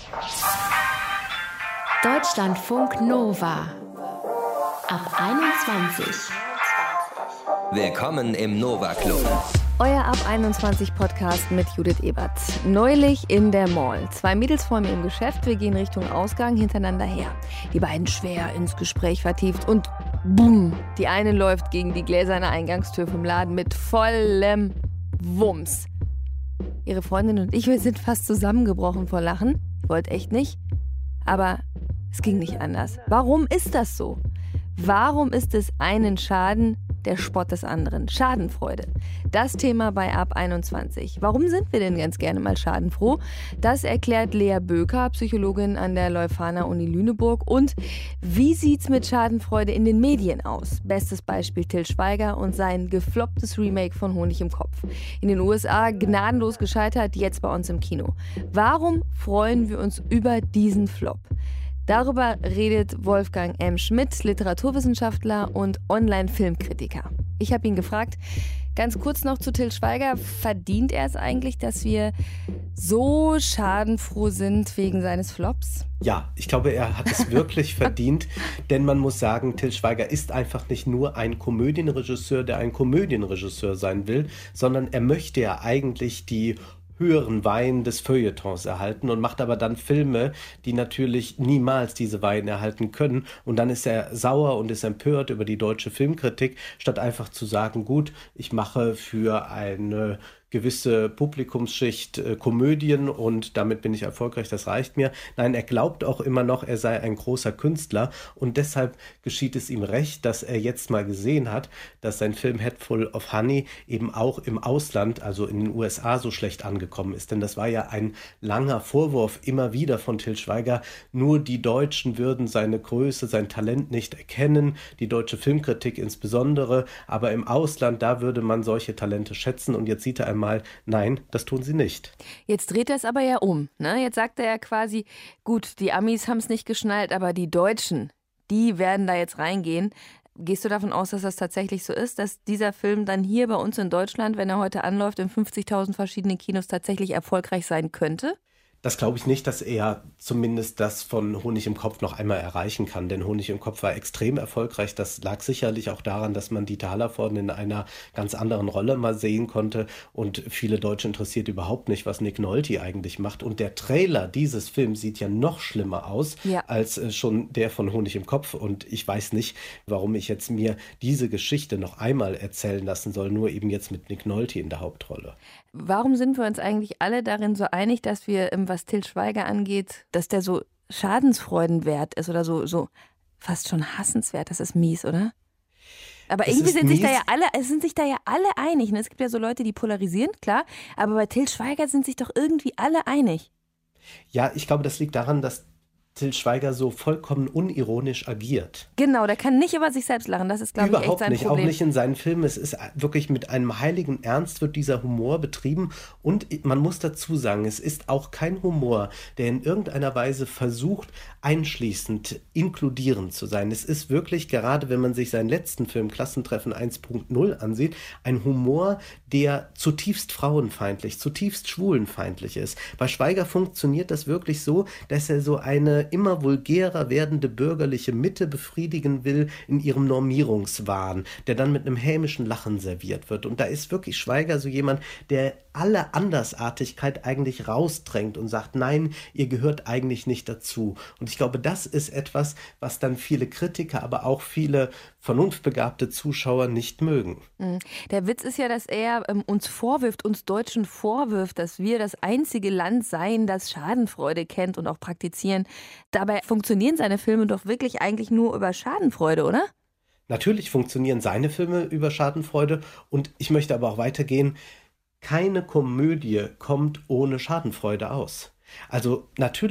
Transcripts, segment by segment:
Deutschlandfunk Nova ab 21. Willkommen im Nova Club. Euer Ab 21 Podcast mit Judith Ebert. Neulich in der Mall. 2 Mädels vor mir im Geschäft. Wir gehen Richtung Ausgang hintereinander her. Die beiden schwer ins Gespräch vertieft und boom. Die eine läuft gegen die gläserne Eingangstür vom Laden mit vollem Wumms. Ihre Freundin und ich, wir sind fast zusammengebrochen vor Lachen. Ich wollte echt nicht. Aber es ging nicht anders. Warum ist das so? Warum ist es einen Schaden der Spott des anderen? Schadenfreude. Das Thema bei Ab 21. Warum sind wir denn ganz gerne mal schadenfroh? Das erklärt Lea Böker, Psychologin an der Leuphana-Uni Lüneburg. Und wie sieht's mit Schadenfreude in den Medien aus? Bestes Beispiel Til Schweiger und sein geflopptes Remake von Honig im Kopf. In den USA gnadenlos gescheitert, jetzt bei uns im Kino. Warum freuen wir uns über diesen Flop? Darüber redet Wolfgang M. Schmidt, Literaturwissenschaftler und Online-Filmkritiker. Ich habe ihn gefragt, ganz kurz noch zu Til Schweiger, verdient er es eigentlich, dass wir so schadenfroh sind wegen seines Flops? Ja, ich glaube, er hat es wirklich verdient, denn man muss sagen, Til Schweiger ist einfach nicht nur ein Komödienregisseur, der ein Komödienregisseur sein will, sondern er möchte ja eigentlich die höheren Wein des Feuilletons erhalten und macht aber dann Filme, die natürlich niemals diese Weine erhalten können. Und dann ist er sauer und ist empört über die deutsche Filmkritik, statt einfach zu sagen, gut, ich mache für eine gewisse Publikumsschicht Komödien und damit bin ich erfolgreich, das reicht mir. Nein, er glaubt auch immer noch, er sei ein großer Künstler und deshalb geschieht es ihm recht, dass er jetzt mal gesehen hat, dass sein Film Hatful of Honey eben auch im Ausland, also in den USA, so schlecht angekommen ist. Denn das war ja ein langer Vorwurf immer wieder von Til Schweiger, nur die Deutschen würden seine Größe, sein Talent nicht erkennen, die deutsche Filmkritik insbesondere, aber im Ausland, da würde man solche Talente schätzen und jetzt sieht er einmal, nein, das tun sie nicht. Jetzt dreht er es aber ja um. Ne? Jetzt sagt er ja quasi, gut, die Amis haben es nicht geschnallt, aber die Deutschen, die werden da jetzt reingehen. Gehst du davon aus, dass das tatsächlich so ist, dass dieser Film dann hier bei uns in Deutschland, wenn er heute anläuft, in 50.000 verschiedenen Kinos tatsächlich erfolgreich sein könnte? Das glaube ich nicht, dass er zumindest das von Honig im Kopf noch einmal erreichen kann, denn Honig im Kopf war extrem erfolgreich. Das lag sicherlich auch daran, dass man Dieter Hallervorden in einer ganz anderen Rolle mal sehen konnte und viele Deutsche interessiert überhaupt nicht, was Nick Nolte eigentlich macht. Und der Trailer dieses Films sieht ja noch schlimmer aus als schon der von Honig im Kopf und ich weiß nicht, warum ich jetzt mir diese Geschichte noch einmal erzählen lassen soll, nur eben jetzt mit Nick Nolte in der Hauptrolle. Warum sind wir uns eigentlich alle darin so einig, dass wir, was Til Schweiger angeht, dass der so schadensfreudenwert ist oder so fast schon hassenswert? Das ist mies, oder? Aber irgendwie sind sich da ja alle einig. Ne? Es gibt ja so Leute, die polarisieren, klar. Aber bei Til Schweiger sind sich doch irgendwie alle einig. Ja, ich glaube, das liegt daran, dass Til Schweiger so vollkommen unironisch agiert. Genau, der kann nicht über sich selbst lachen. Das ist, glaube ich, echt sein Problem. Überhaupt nicht, auch nicht in seinen Filmen. Es ist wirklich mit einem heiligen Ernst wird dieser Humor betrieben. Und man muss dazu sagen, es ist auch kein Humor, der in irgendeiner Weise versucht, einschließend, inkludierend zu sein. Es ist wirklich, gerade wenn man sich seinen letzten Film Klassentreffen 1.0 ansieht, ein Humor, der zutiefst frauenfeindlich, zutiefst schwulenfeindlich ist. Bei Schweiger funktioniert das wirklich so, dass er so eine immer vulgärer werdende bürgerliche Mitte befriedigen will in ihrem Normierungswahn, der dann mit einem hämischen Lachen serviert wird. Und da ist wirklich Schweiger so jemand, der alle Andersartigkeit eigentlich rausdrängt und sagt, nein, ihr gehört eigentlich nicht dazu. Und ich glaube, das ist etwas, was dann viele Kritiker, aber auch viele vernunftbegabte Zuschauer nicht mögen. Der Witz ist ja, dass er uns Deutschen vorwirft, dass wir das einzige Land seien, das Schadenfreude kennt und auch praktizieren. Dabei funktionieren seine Filme doch wirklich eigentlich nur über Schadenfreude, oder? Natürlich funktionieren seine Filme über Schadenfreude und ich möchte aber auch weitergehen, keine Komödie kommt ohne Schadenfreude aus. Also natürlich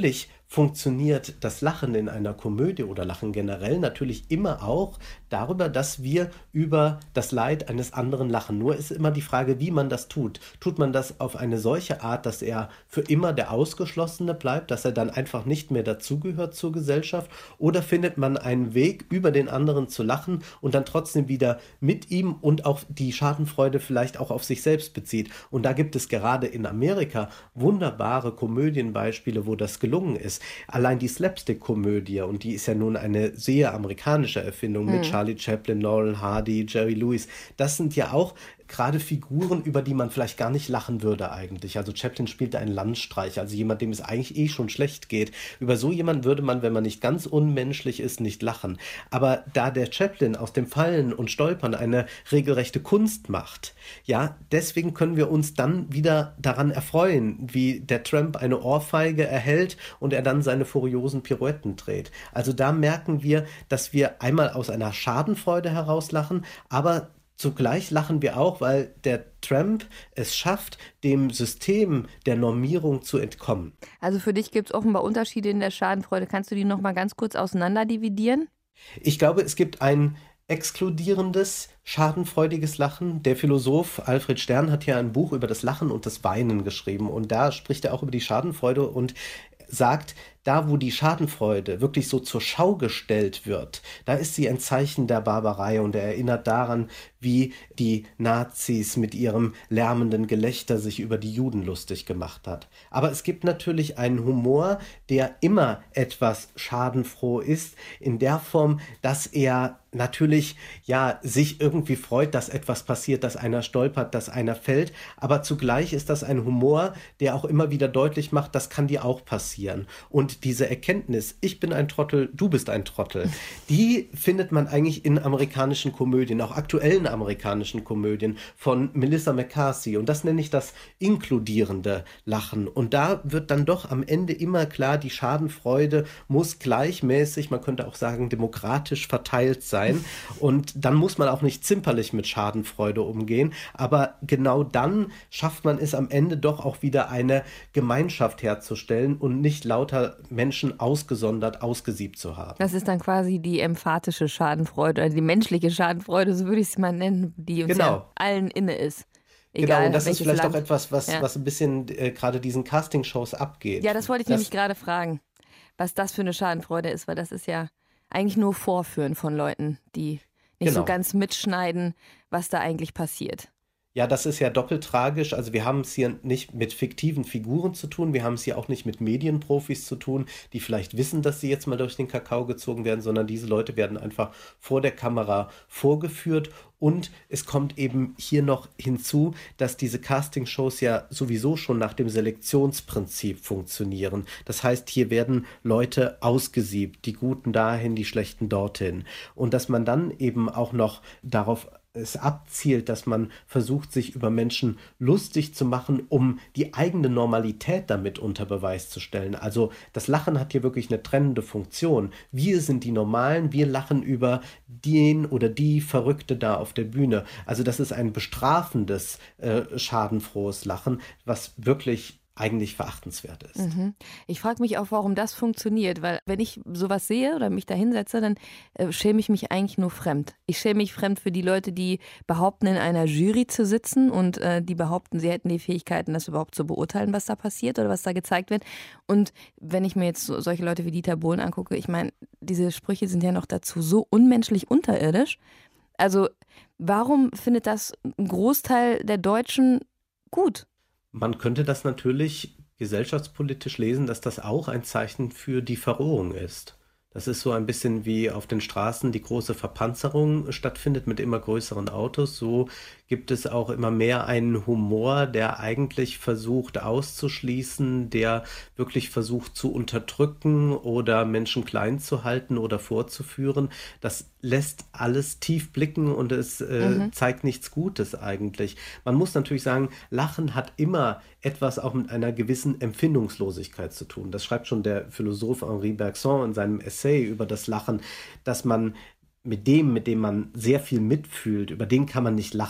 funktioniert das Lachen in einer Komödie oder Lachen generell natürlich immer auch darüber, dass wir über das Leid eines anderen lachen. Nur ist immer die Frage, wie man das tut. Tut man das auf eine solche Art, dass er für immer der Ausgeschlossene bleibt, dass er dann einfach nicht mehr dazugehört zur Gesellschaft? Oder findet man einen Weg, über den anderen zu lachen und dann trotzdem wieder mit ihm und auch die Schadenfreude vielleicht auch auf sich selbst bezieht? Und da gibt es gerade in Amerika wunderbare Komödienbeispiele, wo das gelungen ist. Allein die Slapstick-Komödie, und die ist ja nun eine sehr amerikanische Erfindung mit Charlie Chaplin, Laurel Hardy, Jerry Lewis, das sind ja auch gerade Figuren, über die man vielleicht gar nicht lachen würde eigentlich. Also Chaplin spielte einen Landstreicher, also jemand, dem es eigentlich schon schlecht geht. Über so jemanden würde man, wenn man nicht ganz unmenschlich ist, nicht lachen. Aber da der Chaplin aus dem Fallen und Stolpern eine regelrechte Kunst macht, ja, deswegen können wir uns dann wieder daran erfreuen, wie der Tramp eine Ohrfeige erhält und er dann seine furiosen Pirouetten dreht. Also da merken wir, dass wir einmal aus einer Schadenfreude heraus lachen, aber zugleich lachen wir auch, weil der Tramp es schafft, dem System der Normierung zu entkommen. Also für dich gibt es offenbar Unterschiede in der Schadenfreude. Kannst du die noch mal ganz kurz auseinanderdividieren? Ich glaube, es gibt ein exkludierendes, schadenfreudiges Lachen. Der Philosoph Alfred Stern hat hier ein Buch über das Lachen und das Weinen geschrieben. Und da spricht er auch über die Schadenfreude und sagt, da wo die Schadenfreude wirklich so zur Schau gestellt wird, da ist sie ein Zeichen der Barbarei und er erinnert daran, wie die Nazis mit ihrem lärmenden Gelächter sich über die Juden lustig gemacht hat. Aber es gibt natürlich einen Humor, der immer etwas schadenfroh ist, in der Form, dass er natürlich ja sich irgendwie freut, dass etwas passiert, dass einer stolpert, dass einer fällt, aber zugleich ist das ein Humor, der auch immer wieder deutlich macht, das kann dir auch passieren. Und diese Erkenntnis, ich bin ein Trottel, du bist ein Trottel, die findet man eigentlich in amerikanischen Komödien, auch aktuellen amerikanischen Komödien von Melissa McCarthy. Und das nenne ich das inkludierende Lachen. Und da wird dann doch am Ende immer klar, die Schadenfreude muss gleichmäßig, man könnte auch sagen, demokratisch verteilt sein. Und dann muss man auch nicht zimperlich mit Schadenfreude umgehen. Aber genau dann schafft man es am Ende doch auch wieder eine Gemeinschaft herzustellen und nicht lauter Menschen ausgesondert, ausgesiebt zu haben. Das ist dann quasi die emphatische Schadenfreude oder die menschliche Schadenfreude, so würde ich es mal nennen, die uns ja allen inne ist. Egal, genau, und das ist vielleicht Land. auch etwas, was ein bisschen gerade diesen Castingshows abgeht. Ja, das wollte ich nämlich gerade fragen, was das für eine Schadenfreude ist, weil das ist ja eigentlich nur Vorführen von Leuten, die nicht so ganz mitschneiden, was da eigentlich passiert. Ja, das ist ja doppelt tragisch. Also wir haben es hier nicht mit fiktiven Figuren zu tun, wir haben es hier auch nicht mit Medienprofis zu tun, die vielleicht wissen, dass sie jetzt mal durch den Kakao gezogen werden, sondern diese Leute werden einfach vor der Kamera vorgeführt. Und es kommt eben hier noch hinzu, dass diese Castingshows ja sowieso schon nach dem Selektionsprinzip funktionieren. Das heißt, hier werden Leute ausgesiebt, die Guten dahin, die Schlechten dorthin. Und dass man dann eben auch noch darauf es abzielt, dass man versucht, sich über Menschen lustig zu machen, um die eigene Normalität damit unter Beweis zu stellen. Also das Lachen hat hier wirklich eine trennende Funktion. Wir sind die Normalen, wir lachen über den oder die Verrückte da auf der Bühne. Also das ist ein bestrafendes, schadenfrohes Lachen, was wirklich eigentlich verachtenswert ist. Ich frage mich auch, warum das funktioniert, weil wenn ich sowas sehe oder mich da hinsetze, dann schäme ich mich eigentlich nur fremd. Ich schäme mich fremd für die Leute, die behaupten, in einer Jury zu sitzen und die behaupten, sie hätten die Fähigkeiten, das überhaupt zu beurteilen, was da passiert oder was da gezeigt wird. Und wenn ich mir jetzt solche Leute wie Dieter Bohlen angucke, ich meine, diese Sprüche sind ja noch dazu so unmenschlich unterirdisch. Also warum findet das ein Großteil der Deutschen gut? Man könnte das natürlich gesellschaftspolitisch lesen, dass das auch ein Zeichen für die Verrohung ist. Das ist so ein bisschen wie auf den Straßen die große Verpanzerung stattfindet mit immer größeren Autos. So gibt es auch immer mehr einen Humor, der eigentlich versucht auszuschließen, der wirklich versucht zu unterdrücken oder Menschen klein zu halten oder vorzuführen. Das lässt alles tief blicken und es zeigt nichts Gutes eigentlich. Man muss natürlich sagen, Lachen hat immer etwas auch mit einer gewissen Empfindungslosigkeit zu tun. Das schreibt schon der Philosoph Henri Bergson in seinem Essay über das Lachen, dass man mit dem man sehr viel mitfühlt, über den kann man nicht lachen.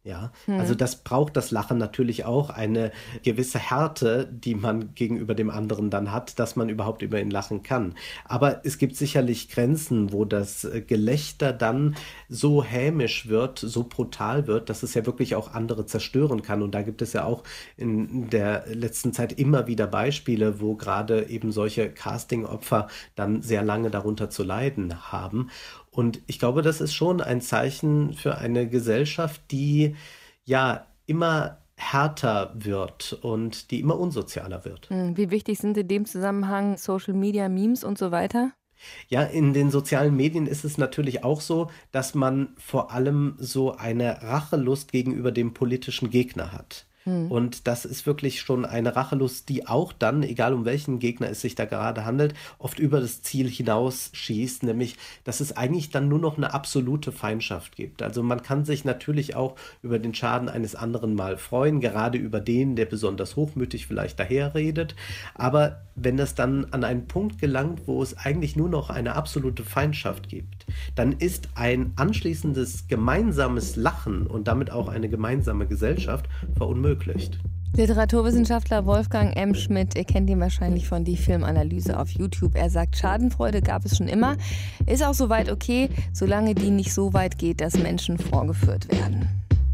Ja, also das braucht das Lachen natürlich auch eine gewisse Härte, die man gegenüber dem anderen dann hat, dass man überhaupt über ihn lachen kann. Aber es gibt sicherlich Grenzen, wo das Gelächter dann so hämisch wird, so brutal wird, dass es ja wirklich auch andere zerstören kann. Und da gibt es ja auch in der letzten Zeit immer wieder Beispiele, wo gerade eben solche Casting-Opfer dann sehr lange darunter zu leiden haben. Und ich glaube, das ist schon ein Zeichen für eine Gesellschaft, die ja immer härter wird und die immer unsozialer wird. Wie wichtig sind in dem Zusammenhang Social Media, Memes und so weiter? Ja, in den sozialen Medien ist es natürlich auch so, dass man vor allem so eine Rachelust gegenüber dem politischen Gegner hat. Und das ist wirklich schon eine Rachelust, die auch dann, egal um welchen Gegner es sich da gerade handelt, oft über das Ziel hinausschießt, nämlich, dass es eigentlich dann nur noch eine absolute Feindschaft gibt. Also man kann sich natürlich auch über den Schaden eines anderen mal freuen, gerade über den, der besonders hochmütig vielleicht daherredet. Aber wenn das dann an einen Punkt gelangt, wo es eigentlich nur noch eine absolute Feindschaft gibt, dann ist ein anschließendes gemeinsames Lachen und damit auch eine gemeinsame Gesellschaft verunmöglicht. Literaturwissenschaftler Wolfgang M. Schmidt, ihr kennt ihn wahrscheinlich von Die Filmanalyse auf YouTube. Er sagt, Schadenfreude gab es schon immer, ist auch soweit okay, solange die nicht so weit geht, dass Menschen vorgeführt werden.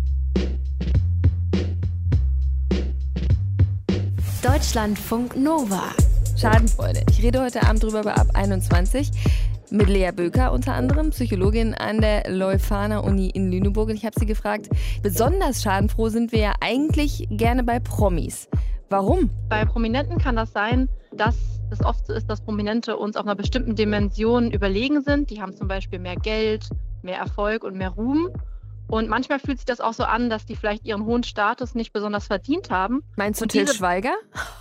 Deutschlandfunk Nova. Schadenfreude. Ich rede heute Abend drüber bei Ab 21 mit Lea Böker unter anderem, Psychologin an der Leuphana-Uni in Lüneburg. Und ich habe sie gefragt, besonders schadenfroh sind wir ja eigentlich gerne bei Promis. Warum? Bei Prominenten kann das sein, dass es oft so ist, dass Prominente uns auf einer bestimmten Dimension überlegen sind. Die haben zum Beispiel mehr Geld, mehr Erfolg und mehr Ruhm. Und manchmal fühlt sich das auch so an, dass die vielleicht ihren hohen Status nicht besonders verdient haben. Meinst du Til Schweiger?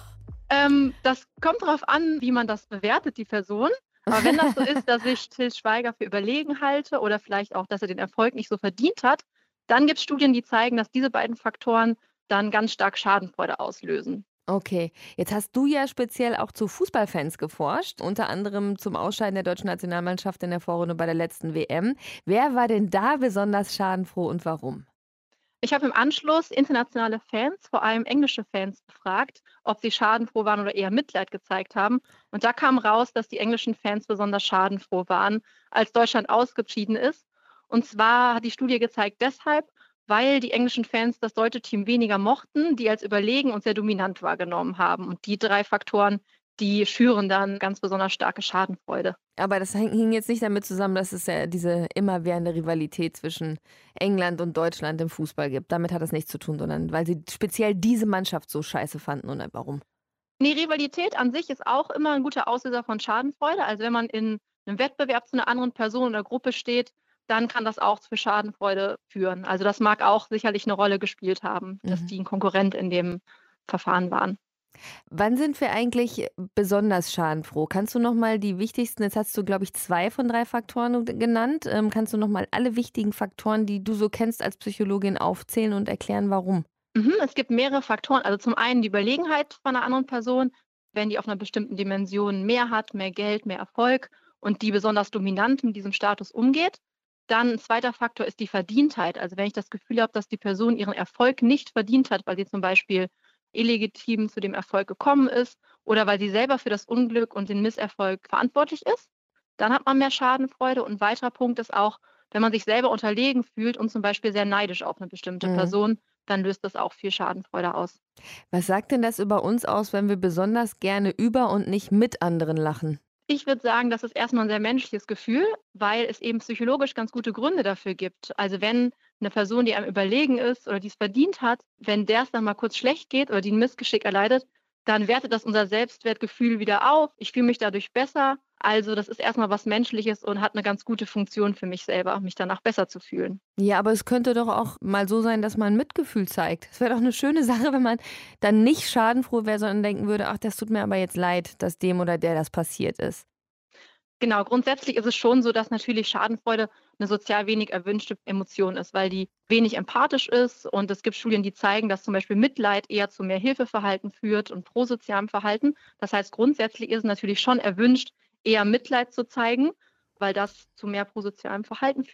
Das kommt darauf an, wie man das bewertet, die Person. Aber wenn das so ist, dass ich Til Schweiger für überlegen halte oder vielleicht auch, dass er den Erfolg nicht so verdient hat, dann gibt es Studien, die zeigen, dass diese beiden Faktoren dann ganz stark Schadenfreude auslösen. Okay, jetzt hast du ja speziell auch zu Fußballfans geforscht, unter anderem zum Ausscheiden der deutschen Nationalmannschaft in der Vorrunde bei der letzten WM. Wer war denn da besonders schadenfroh und warum? Ich habe im Anschluss internationale Fans, vor allem englische Fans, befragt, ob sie schadenfroh waren oder eher Mitleid gezeigt haben. Und da kam raus, dass die englischen Fans besonders schadenfroh waren, als Deutschland ausgeschieden ist. Und zwar hat die Studie gezeigt deshalb, weil die englischen Fans das deutsche Team weniger mochten, die als überlegen und sehr dominant wahrgenommen haben. Und die 3 Faktoren, die schüren dann ganz besonders starke Schadenfreude. Aber das hing jetzt nicht damit zusammen, dass es ja diese immerwährende Rivalität zwischen England und Deutschland im Fußball gibt. Damit hat das nichts zu tun, sondern weil sie speziell diese Mannschaft so scheiße fanden oder warum? Die Rivalität an sich ist auch immer ein guter Auslöser von Schadenfreude. Also wenn man in einem Wettbewerb zu einer anderen Person oder Gruppe steht, dann kann das auch für Schadenfreude führen. Also das mag auch sicherlich eine Rolle gespielt haben, dass die ein Konkurrent in dem Verfahren waren. Wann sind wir eigentlich besonders schadenfroh? Kannst du nochmal die wichtigsten, jetzt hast du, glaube ich, 2 von 3 Faktoren genannt. Kannst du nochmal alle wichtigen Faktoren, die du so kennst als Psychologin, aufzählen und erklären, warum? Es gibt mehrere Faktoren. Also zum einen die Überlegenheit von einer anderen Person, wenn die auf einer bestimmten Dimension mehr hat, mehr Geld, mehr Erfolg und die besonders dominant mit diesem Status umgeht. Dann ein zweiter Faktor ist die Verdientheit. Also wenn ich das Gefühl habe, dass die Person ihren Erfolg nicht verdient hat, weil sie zum Beispiel illegitim zu dem Erfolg gekommen ist oder weil sie selber für das Unglück und den Misserfolg verantwortlich ist, dann hat man mehr Schadenfreude. Und ein weiterer Punkt ist auch, wenn man sich selber unterlegen fühlt und zum Beispiel sehr neidisch auf eine bestimmte Person, dann löst das auch viel Schadenfreude aus. Was sagt denn das über uns aus, wenn wir besonders gerne über und nicht mit anderen lachen? Ich würde sagen, das ist erstmal ein sehr menschliches Gefühl, weil es eben psychologisch ganz gute Gründe dafür gibt. Also wenn eine Person, die einem überlegen ist oder die es verdient hat, wenn der es dann mal kurz schlecht geht oder die ein Missgeschick erleidet, dann wertet das unser Selbstwertgefühl wieder auf. Ich fühle mich dadurch besser. Also das ist erstmal was Menschliches und hat eine ganz gute Funktion für mich selber, mich danach besser zu fühlen. Ja, aber es könnte doch auch mal so sein, dass man Mitgefühl zeigt. Es wäre doch eine schöne Sache, wenn man dann nicht schadenfroh wäre, sondern denken würde, ach, das tut mir aber jetzt leid, dass dem oder der das passiert ist. Genau, grundsätzlich ist es schon so, dass natürlich Schadenfreude eine sozial wenig erwünschte Emotion ist, weil die wenig empathisch ist. Und es gibt Studien, die zeigen, dass zum Beispiel Mitleid eher zu mehr Hilfeverhalten führt und prosozialem Verhalten. Das heißt, grundsätzlich ist es natürlich schon erwünscht, eher Mitleid zu zeigen, weil das zu mehr prosozialem Verhalten führt.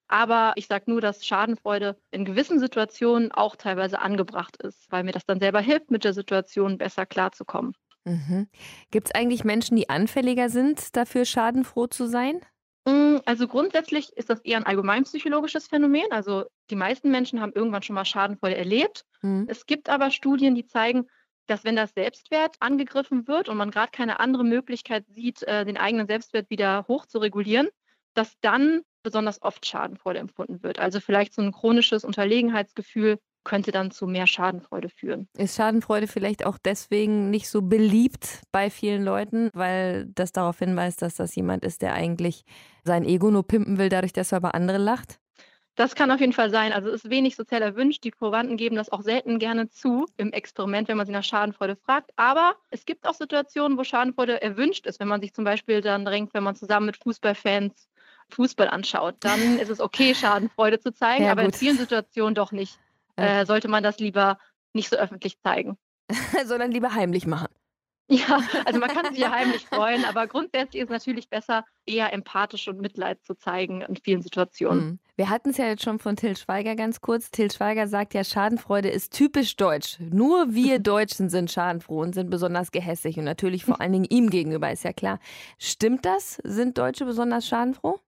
Aber ich sage nur, dass Schadenfreude in gewissen Situationen auch teilweise angebracht ist, weil mir das dann selber hilft, mit der Situation besser klarzukommen. Gibt es eigentlich Menschen, die anfälliger sind, dafür schadenfroh zu sein? Also grundsätzlich ist das eher ein allgemeinpsychologisches Phänomen. Also die meisten Menschen haben irgendwann schon mal Schadenfreude erlebt. Es gibt aber Studien, die zeigen, dass wenn das Selbstwert angegriffen wird und man gerade keine andere Möglichkeit sieht, den eigenen Selbstwert wieder hoch zu regulieren, dass dann besonders oft Schadenfreude empfunden wird. Also vielleicht so ein chronisches Unterlegenheitsgefühl könnte dann zu mehr Schadenfreude führen. Ist Schadenfreude vielleicht auch deswegen nicht so beliebt bei vielen Leuten, weil das darauf hinweist, dass das jemand ist, der eigentlich sein Ego nur pimpen will, dadurch, dass er über andere lacht? Das kann auf jeden Fall sein. Also es ist wenig sozial erwünscht. Die Probanden geben das auch selten gerne zu im Experiment, wenn man sie nach Schadenfreude fragt. Aber es gibt auch Situationen, wo Schadenfreude erwünscht ist. Wenn man sich zum Beispiel dann drängt, wenn man zusammen mit Fußballfans Fußball anschaut, dann ist es okay, Schadenfreude zu zeigen, Ja, aber in gut. vielen Situationen doch nicht. Sollte man das lieber nicht so öffentlich zeigen. Sondern lieber heimlich machen. Ja, also man kann sich ja heimlich freuen, aber grundsätzlich ist es natürlich besser, eher empathisch und Mitleid zu zeigen in vielen Situationen. Wir hatten es ja jetzt schon von Til Schweiger ganz kurz. Til Schweiger sagt ja, Schadenfreude ist typisch deutsch. Nur wir Deutschen sind schadenfroh und sind besonders gehässig und natürlich vor allen Dingen ihm gegenüber, ist ja klar. Stimmt das? Sind Deutsche besonders schadenfroh?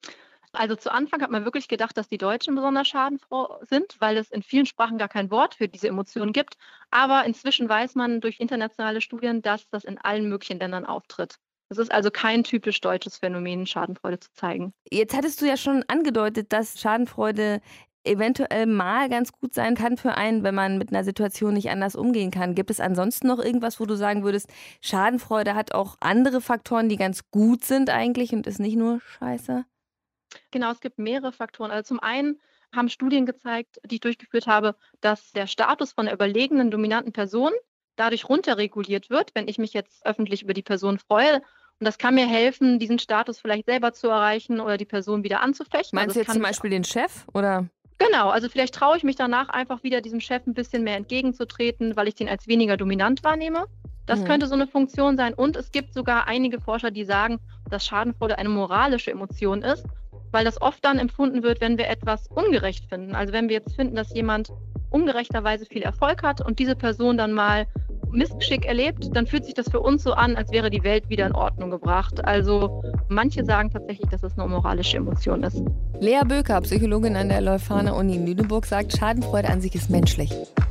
Also zu Anfang hat man wirklich gedacht, dass die Deutschen besonders schadenfroh sind, weil es in vielen Sprachen gar kein Wort für diese Emotionen gibt. Aber inzwischen weiß man durch internationale Studien, dass das in allen möglichen Ländern auftritt. Es ist also kein typisch deutsches Phänomen, Schadenfreude zu zeigen. Jetzt hattest du ja schon angedeutet, dass Schadenfreude eventuell mal ganz gut sein kann für einen, wenn man mit einer Situation nicht anders umgehen kann. Gibt es ansonsten noch irgendwas, wo du sagen würdest, Schadenfreude hat auch andere Faktoren, die ganz gut sind eigentlich und ist nicht nur scheiße? Genau, es gibt mehrere Faktoren. Also zum einen haben Studien gezeigt, die ich durchgeführt habe, dass der Status von der überlegenen, dominanten Person dadurch runterreguliert wird, wenn ich mich jetzt öffentlich über die Person freue. Und das kann mir helfen, diesen Status vielleicht selber zu erreichen oder die Person wieder anzufechten. Meinst du jetzt zum Beispiel den Chef oder? Genau, also vielleicht traue ich mich danach einfach wieder diesem Chef ein bisschen mehr entgegenzutreten, weil ich den als weniger dominant wahrnehme. Das könnte so eine Funktion sein. Und es gibt sogar einige Forscher, die sagen, dass Schadenfreude eine moralische Emotion ist, weil das oft dann empfunden wird, wenn wir etwas ungerecht finden. Also wenn wir jetzt finden, dass jemand ungerechterweise viel Erfolg hat und diese Person dann mal Missgeschick erlebt, dann fühlt sich das für uns so an, als wäre die Welt wieder in Ordnung gebracht. Also manche sagen tatsächlich, dass es eine moralische Emotion ist. Lea Böker, Psychologin an der Leuphana Uni in Lüneburg, sagt, Schadenfreude an sich ist menschlich.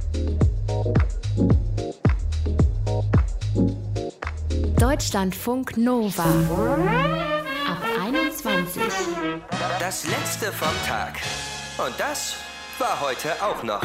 Deutschlandfunk Nova. Ab 21. Das letzte vom Tag. Und das war heute auch noch.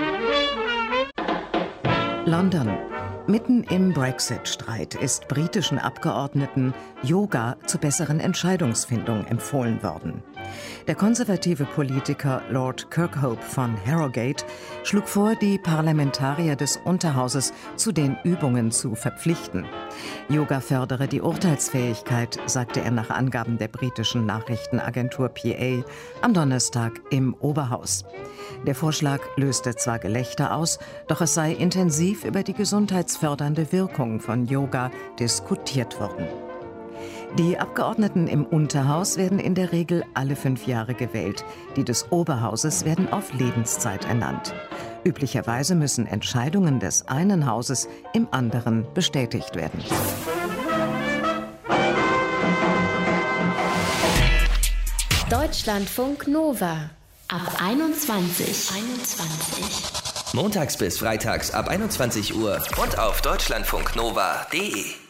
London. Mitten im Brexit-Streit ist britischen Abgeordneten Yoga zur besseren Entscheidungsfindung empfohlen worden. Der konservative Politiker Lord Kirkhope von Harrogate schlug vor, die Parlamentarier des Unterhauses zu den Übungen zu verpflichten. Yoga fördere die Urteilsfähigkeit, sagte er nach Angaben der britischen Nachrichtenagentur PA am Donnerstag im Oberhaus. Der Vorschlag löste zwar Gelächter aus, doch es sei intensiv über die gesundheitsfördernde Wirkung von Yoga diskutiert worden. Die Abgeordneten im Unterhaus werden in der Regel alle 5 Jahre gewählt. Die des Oberhauses werden auf Lebenszeit ernannt. Üblicherweise müssen Entscheidungen des einen Hauses im anderen bestätigt werden. Deutschlandfunk Nova. Ab 21. Montags bis freitags ab 21 Uhr und auf deutschlandfunknova.de.